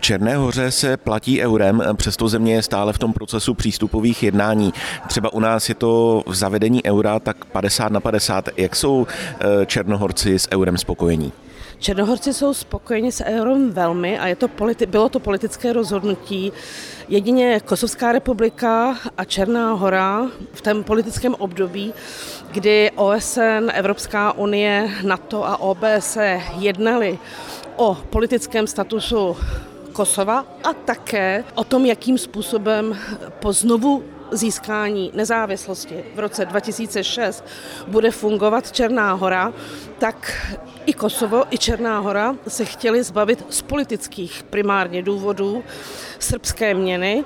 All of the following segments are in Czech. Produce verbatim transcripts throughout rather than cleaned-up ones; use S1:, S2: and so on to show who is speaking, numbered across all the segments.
S1: Černé Hoře se platí eurem, přesto země je stále v tom procesu přístupových jednání. Třeba u nás je to v zavedení eura tak padesát na padesát. Jak jsou Černohorci s eurem spokojení?
S2: Černohorci jsou spokojeni s eurem velmi a je to politi- bylo to politické rozhodnutí. Jedině Kosovská republika a Černá Hora v tom politickém období, kdy O S N, Evropská unie, NATO a O B S E jednali o politickém statusu Kosova a také o tom, jakým způsobem po znovu získání nezávislosti v roce dva tisíce šest bude fungovat Černá Hora, tak i Kosovo, i Černá Hora se chtěli zbavit z politických primárně důvodů srbské měny,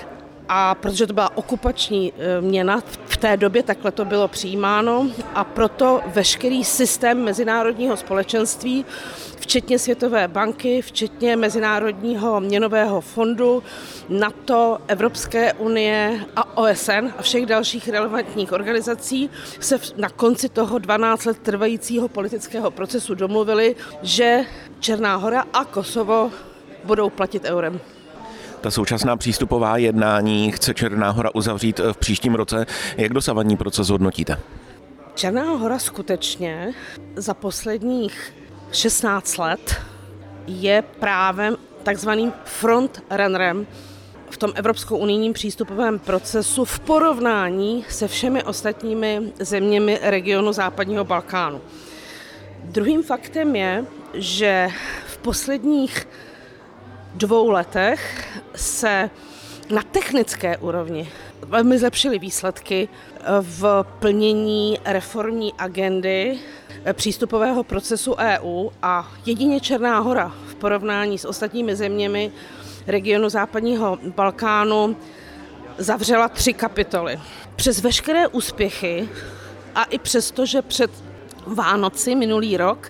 S2: a protože to byla okupační měna, v té době takhle to bylo přijímáno a proto veškerý systém mezinárodního společenství, včetně Světové banky, včetně Mezinárodního měnového fondu, NATO, Evropské unie a O S N a všech dalších relevantních organizací se na konci toho dvanáct let trvajícího politického procesu domluvili, že Černá Hora a Kosovo budou platit eurem.
S1: Ta současná přístupová jednání chce Černá Hora uzavřít v příštím roce. Jak dosavadní proces hodnotíte?
S2: Černá Hora skutečně za posledních šestnáct let je právem takzvaným frontrunnerem v tom evropskou unijním přístupovém procesu v porovnání se všemi ostatními zeměmi regionu západního Balkánu. Druhým faktem je, že v posledních dvou letech se na technické úrovni velmi zlepšily výsledky v plnění reformní agendy přístupového procesu E U a jedině Černá Hora v porovnání s ostatními zeměmi regionu západního Balkánu zavřela tři kapitoly. Přes veškeré úspěchy a i přesto, že před Vánoci minulý rok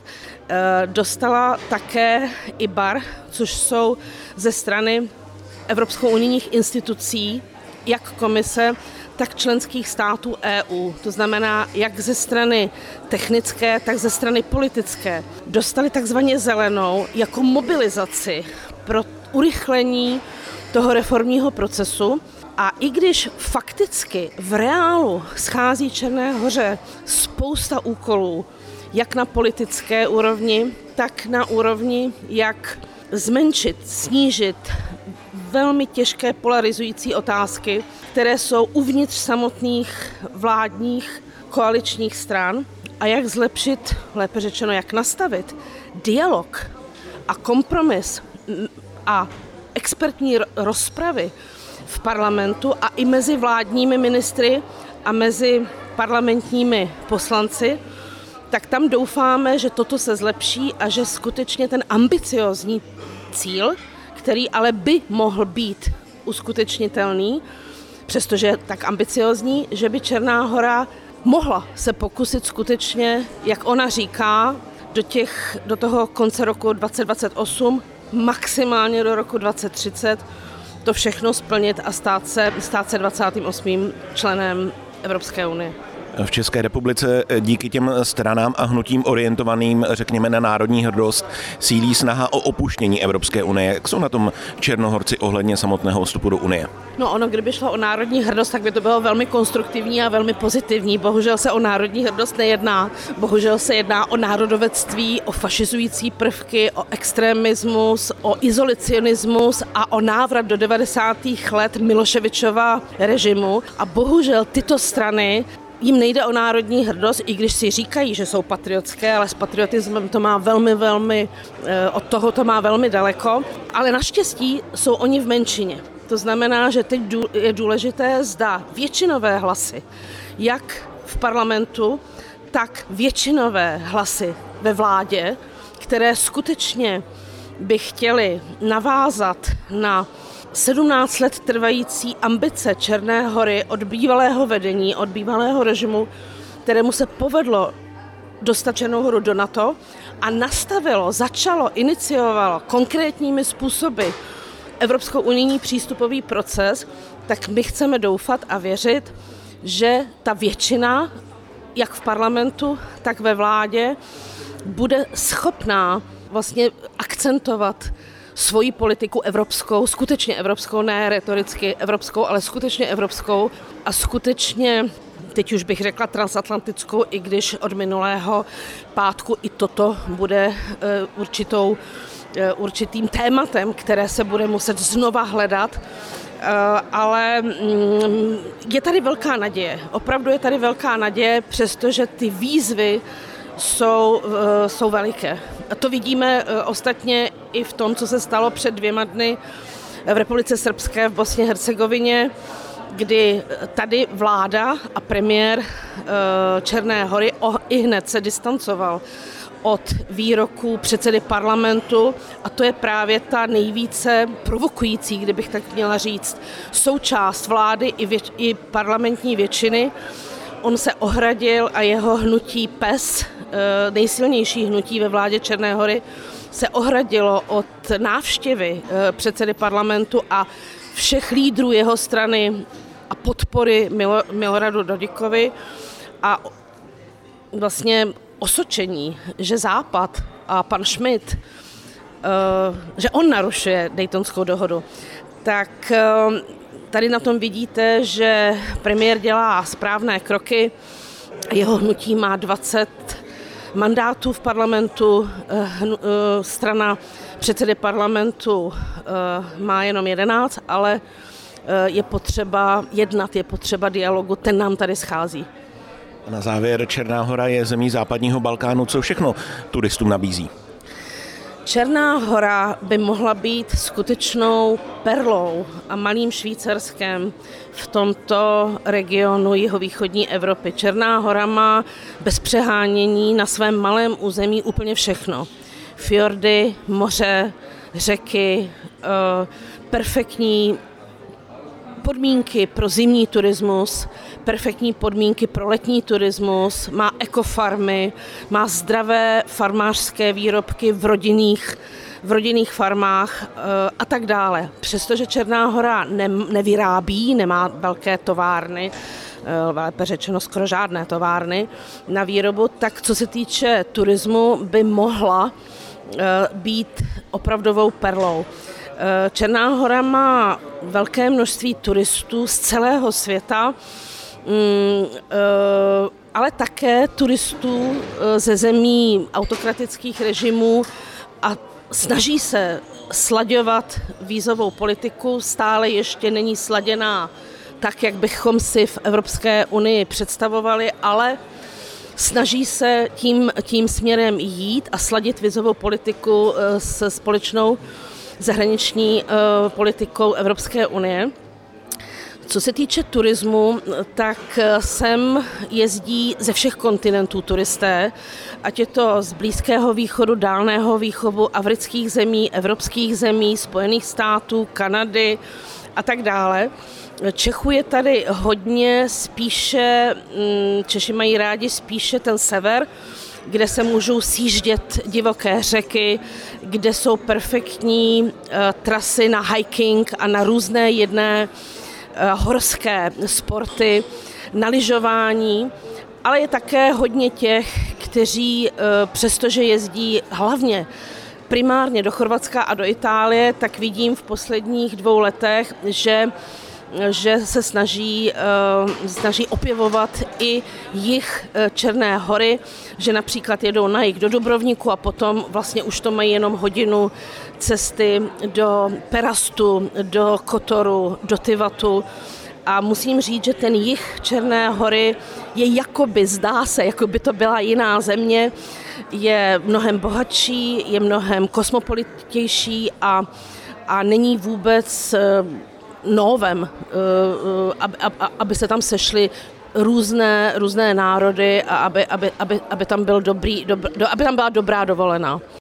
S2: dostala také I B A R, což jsou ze strany evropskou unijních institucí, jak komise, tak členských států E U. To znamená, jak ze strany technické, tak ze strany politické. Dostali takzvaně zelenou jako mobilizaci pro urychlení toho reformního procesu. A i když fakticky v reálu schází Černé Hoře spousta úkolů, jak na politické úrovni, tak na úrovni, jak zmenšit, snížit velmi těžké polarizující otázky, které jsou uvnitř samotných vládních koaličních stran a jak zlepšit, lépe řečeno, jak nastavit dialog a kompromis a expertní rozpravy v parlamentu a i mezi vládními ministry a mezi parlamentními poslanci, tak tam doufáme, že toto se zlepší a že skutečně ten ambiciózní cíl, který ale by mohl být uskutečnitelný, přestože je tak ambiciózní, že by Černá Hora mohla se pokusit skutečně, jak ona říká, do, těch, do toho konce roku dvacet dvacet osm, maximálně do roku dvacet třicet, to všechno splnit a stát se, stát se dvacátým osmým členem Evropské unie.
S1: V České republice díky těm stranám a hnutím orientovaným, řekněme, na národní hrdost, sílí snaha o opuštění Evropské unie. Jak jsou na tom Černohorci ohledně samotného vstupu do Unie?
S2: No ono, kdyby šlo o národní hrdost, tak by to bylo velmi konstruktivní a velmi pozitivní. Bohužel se o národní hrdost nejedná. Bohužel se jedná o národovectví, o fašizující prvky, o extremismus, o izolacionismus a o návrat do devadesátých let Miloševičova režimu. A bohužel tyto strany, jim nejde o národní hrdost, i když si říkají, že jsou patriotské, ale s patriotismem to má velmi, velmi, od toho to má velmi daleko. Ale naštěstí jsou oni v menšině. To znamená, že teď je důležité, zda většinové hlasy, jak v parlamentu, tak většinové hlasy ve vládě, které skutečně by chtěly navázat na sedmnáct let trvající ambice Černé Hory od bývalého vedení, od bývalého režimu, kterému se povedlo dostat Černou Horu do NATO a nastavilo, začalo, iniciovalo konkrétními způsoby evropskou unijní přístupový proces, tak my chceme doufat a věřit, že ta většina, jak v parlamentu, tak ve vládě, bude schopná vlastně akcentovat svoji politiku evropskou, skutečně evropskou, ne retoricky evropskou, ale skutečně evropskou a skutečně, teď už bych řekla transatlantickou, i když od minulého pátku i toto bude určitou, určitým tématem, které se bude muset znova hledat. Ale je tady velká naděje. Opravdu je tady velká naděje, přestože ty výzvy jsou, jsou veliké. A to vidíme ostatně i v tom, co se stalo před dvěma dny v Republice Srbské v Bosně Hercegovině, kdy tady vláda a premiér Černé Hory i hned se distancoval od výroků předsedy parlamentu a to je právě ta nejvíce provokující, kdybych tak měla říct, součást vlády i, věč, i parlamentní většiny. On se ohradil a jeho hnutí P E S, nejsilnější hnutí ve vládě Černé Hory, se ohradilo od návštěvy předsedy parlamentu a všech lídrů jeho strany a podpory Milo, Miloradu Dodikovi a vlastně osočení, že Západ a pan Schmidt, že on narušuje Daytonskou dohodu, tak tady na tom vidíte, že premiér dělá správné kroky, jeho hnutí má dvacet mandátů v parlamentu, strana předsedy parlamentu má jenom jedenáct, ale je potřeba jednat, je potřeba dialogu, ten nám tady schází.
S1: Na závěr, Černá Hora je zemí západního Balkánu. Co všechno turistům nabízí?
S2: Černá Hora by mohla být skutečnou perlou a malým Švýcarskem v tomto regionu jihovýchodní Evropy. Černá Hora má bez přehánění na svém malém území úplně všechno. Fjordy, moře, řeky, perfektní podmínky pro zimní turismus, perfektní podmínky pro letní turismus, má ekofarmy, má zdravé farmářské výrobky v rodinných, v rodinných farmách a tak dále. Přestože Černá Hora ne, nevyrábí, nemá velké továrny, lépe řečeno skoro žádné továrny na výrobu, tak co se týče turismu, by mohla být opravdovou perlou. Černá Hora má velké množství turistů z celého světa, ale také turistů ze zemí autokratických režimů a snaží se slaďovat vízovou politiku, stále ještě není sladěná tak, jak bychom si v Evropské unii představovali, ale snaží se tím, tím směrem jít a sladit vízovou politiku se společnou zahraniční uh, politikou Evropské unie. Co se týče turismu, tak sem jezdí ze všech kontinentů turisté, ať je to z Blízkého východu, Dálného východu, afrických zemí, evropských zemí, Spojených států, Kanady a tak dále. Čechů je tady hodně, spíše, Češi mají rádi spíše ten sever, kde se můžou sjíždět divoké řeky, kde jsou perfektní uh, trasy na hiking a na různé jedné uh, horské sporty, na lyžování, ale je také hodně těch, kteří uh, přestože jezdí hlavně primárně do Chorvatska a do Itálie, tak vidím v posledních dvou letech, že že se snaží, snaží opěvovat i jih Černé Hory, že například jedou na jih do Dubrovníku a potom vlastně už to mají jenom hodinu cesty do Perastu, do Kotoru, do Tivatu. A musím říct, že ten jih Černé Hory je jakoby, zdá se, jako by to byla jiná země, je mnohem bohatší, je mnohem kosmopolitější a, a není vůbec novem, aby, aby se tam sešly různé, různé národy a aby, aby, aby, aby, tam byl dobrý, dob, aby tam byla dobrá dovolená.